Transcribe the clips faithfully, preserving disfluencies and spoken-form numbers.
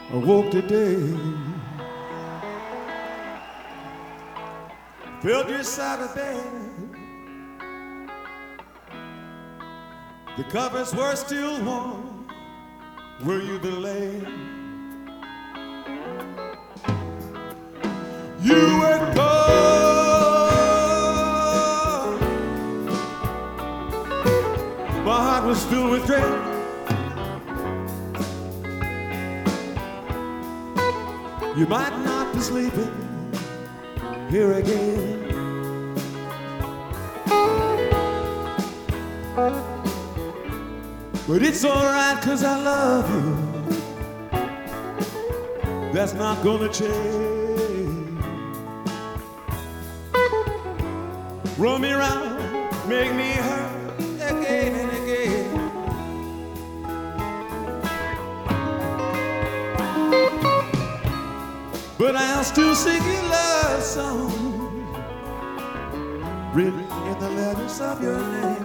I woke today, filled your side of bed. The covers were still warm where you been laying. You were cold, my heart was filled with dread. You might not be sleeping here again. But it's alright, 'cause I love you. That's not gonna change. Roll me around, make me hurt again and again. But I'll still sing your love song, written in the letters of your name.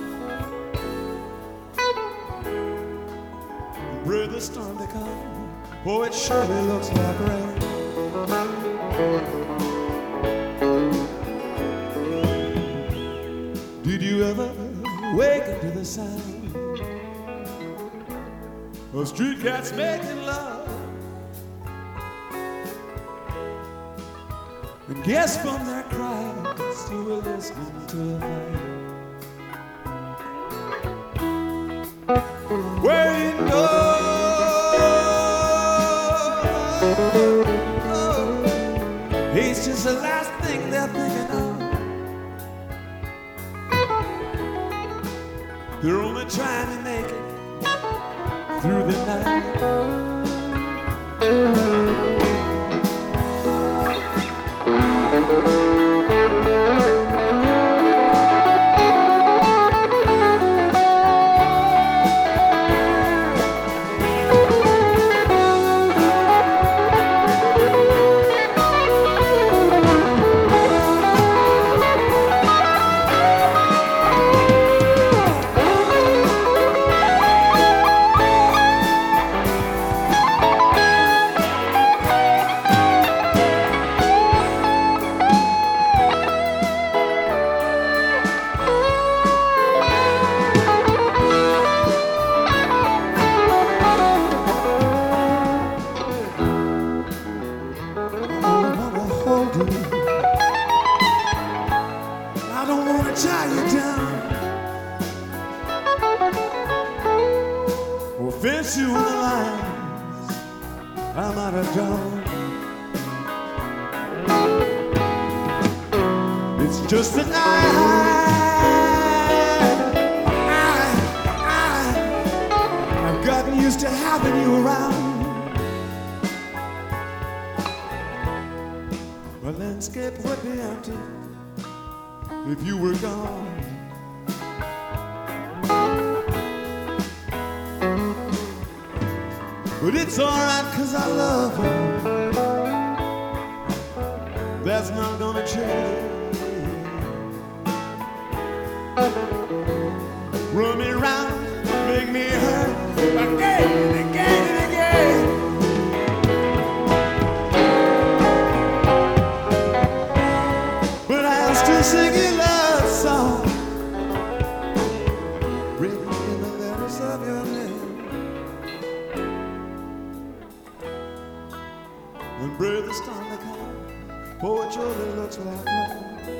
Brother, the storm to come, oh, it surely looks like rain. Did you ever wake up to the sound of street cats making love? And guess from their cries you were listening to a fight. Where you know it's just the last thing they're thinking of. They're only trying to make it through the night. I don't want to tie you down or fence you in the lines I might have drawn. It's just that I, I, I, I've gotten used to having you around. My landscape would be empty if you were gone. But it's alright, 'cause I love you. That's not gonna change. Run me round, make me hurt again and again and again. But I'll still sing your love song, written in the letters of your name. When brother's time to come, oh, it surely looks like rain.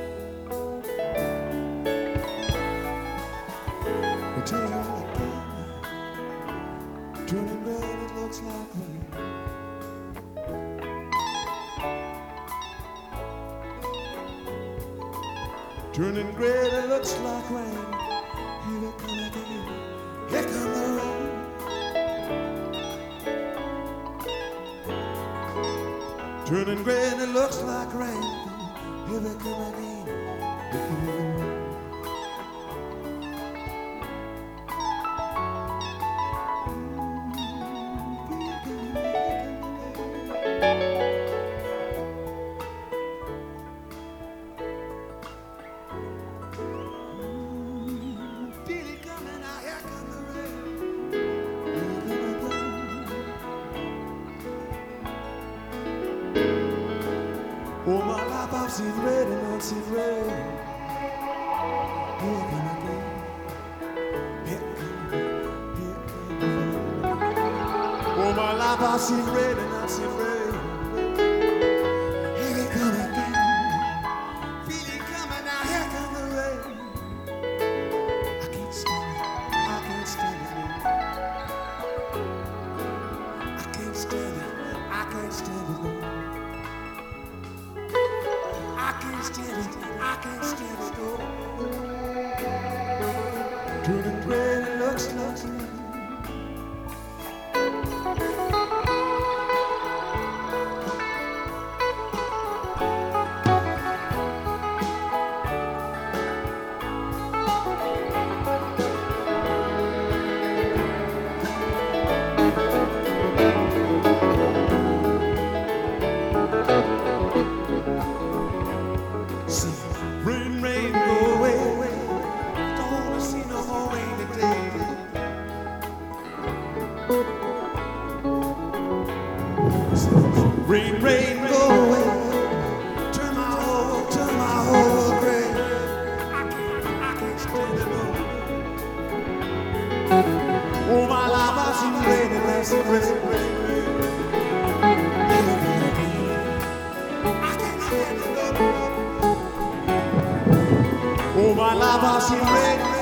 I tell you again, turning red, it looks like rain. Turning gray, it looks like rain. Here it come again, here come the rain. Turning gray, and it looks like rain. Here it come again, here come the rain. life I've seen red and I've seen red. Here it come again. Feel it coming now, here come the rain. I can't stand it, I can't stand it, no. I can't stand it, I can't stand it, no. I can't stand it, I can't stand it, no. Turning red, it looks like me. Rain, rain, go away. Don't wanna see no more rain today. Rain, rain, go away. Turn my whole, turn my whole gray. I can't, I can't stand it no more. All my life I've seen rain and I've seen rain, rain, rain. I can't stand it no more. All my life I've seen rain.